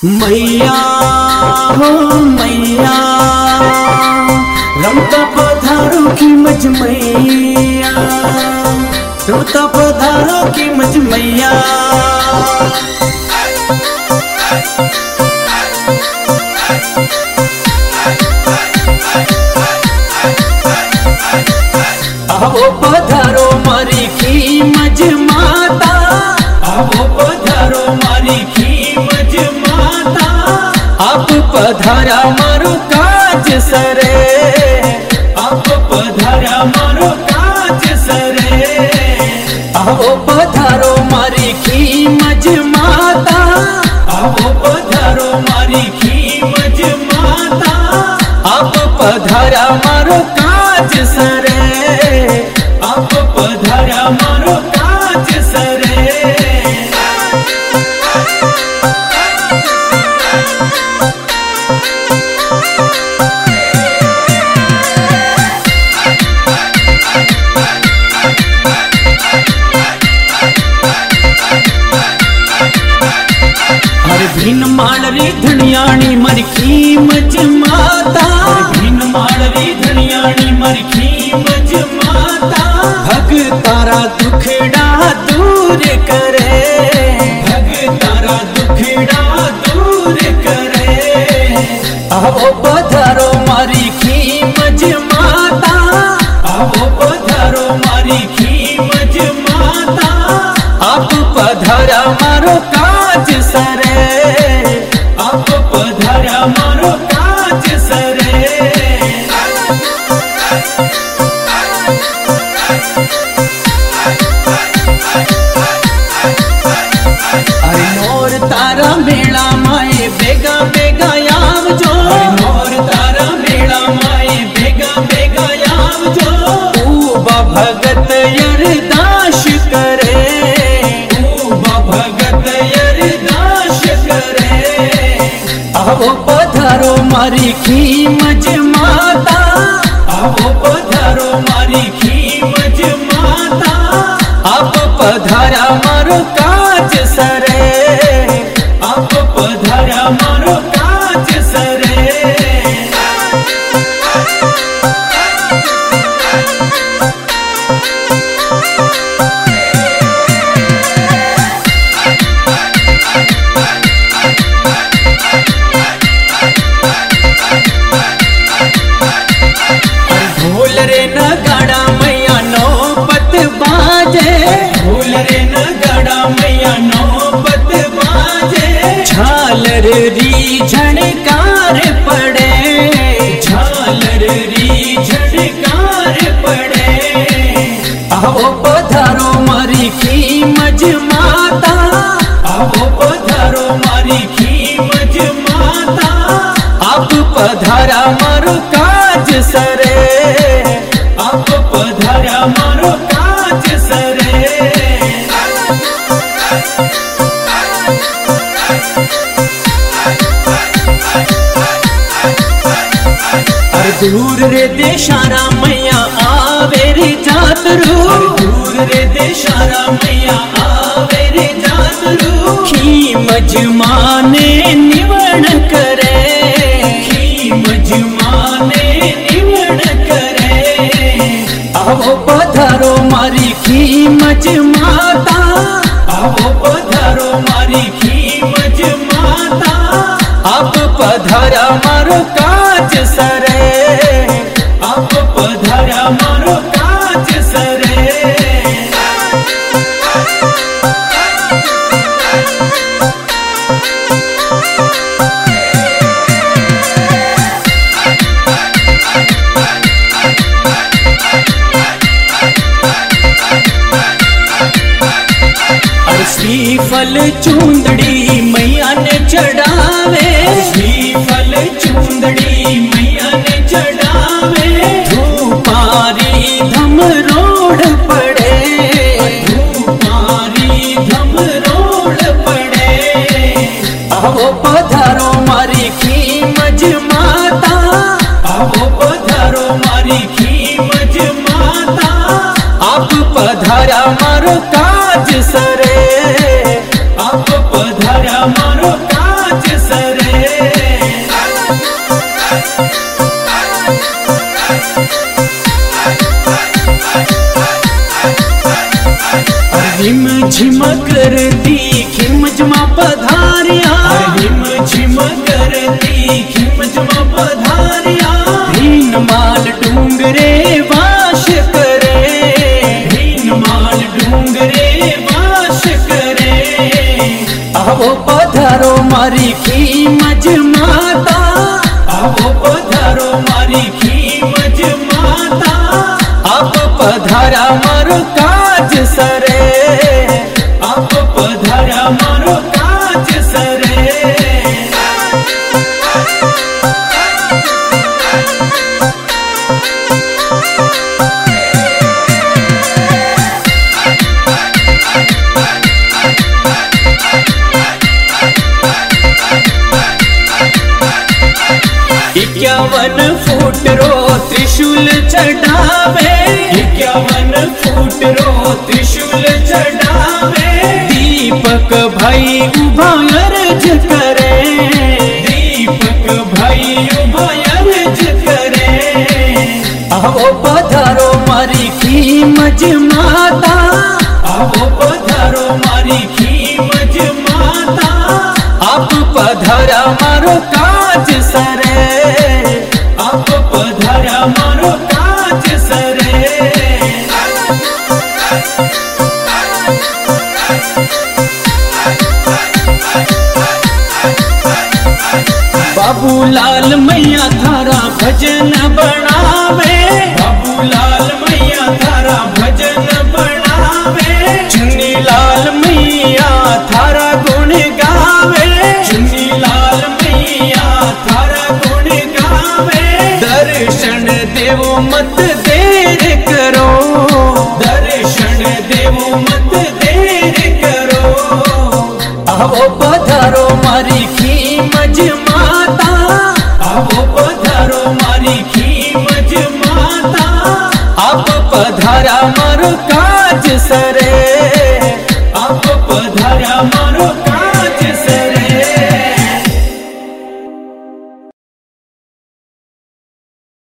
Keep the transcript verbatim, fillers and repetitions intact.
मैया हो मैया रमता पधारो की मज मैया, रमता पधारो की मज मैया। आवो पधारो मारी की मज माता, आवो पधारो मारी की मज माता। आप पधारा मारो काज सरे, आप पधारा मारो काज सरे। आवो पधारो मारी की मज माता, आवो पधारो मारी की मज माता। आप पधारा मारो काज सरे, आप पधारा मारो काज सरे। अरे भिन मालरी धनियाणी मरखी मज माता, भिन मालरी धनियाणी मरखी मज माता। भग तारा दुखड़ा दूर करे, भग तारा दुखड़ा दूर करे। आवो पधारो मारी की मज माता, आवो पधारो मारी की मज माता। आप पधारा मारो काज सरे, आप पधारा मारो काज सरे। अरे मोर तारा मेला माए बेगा बेगा याव जो, मोर तारा मेला माए बेगा बेगा याव जो। ऊबा भगत अरदास करे, ऊबा भगत अरदास करे। आवो पधारो मारी की मज माता, आवो पधारो मारी की मज माता। आप पधारा मारो काज सरे, आप पधारा मारो काज सरे। ढोल रे नगाड़ा मैया नौबत बाजे, ढोल रे नगाड़ा मैया नौबत बाजे। झालर री झणकार पड़े, झालर री झणकार पड़े। आवो पधारो मारी की मज माता, आवो पधारो मारी की मज माता। आप पधारा मारो काज सरे, आप पधारा मारो काज सरे। अरे दूर रे देशारा मैया आवे रे जातरू, दूर रे देशारा मैया आवे रे जातरू। की मज माने निवण करे, की मज माने निवण करे। आवो पधारो मारी की मज माता, आवो पधारो मारी की मज माता। आप पधारा मारो काज सरे, आप पधारा मारो काज सरे। श्रीफल चूंदड़ी मैया ने चढ़ावे, श्रीफल चूंदड़ी मैया ने चढ़ावे। धूपारी धम रोड पड़े, धूपारी धम रोड पड़े। आवो पधारो मारी की मज माता, आवो पधारो मारी की मज माता। आप पधारा मारो काज सरे, आप पधारा मारो काज सरे। मारी खीमज माता, आओ पधारो मारी खीमज माता, आप पधारा मारो काज सरे, आप पधारा मारो काज सरे। इक्यावन फुट रो त्रिशूल चढ़ावे, इक्यावन फुट रो त्रिशूल चढ़ावे, दीपक भाई उभा अर्ज करे, दीपक भाई उभा अर्ज करे। आओ पधारो मारी खीमज माता, आओ पधारो मारी खीमज माता, आप पधारा मारो काज सरे, आप पधारा मारो काज सरे। बाबूलाल मैया थारा भजन बना,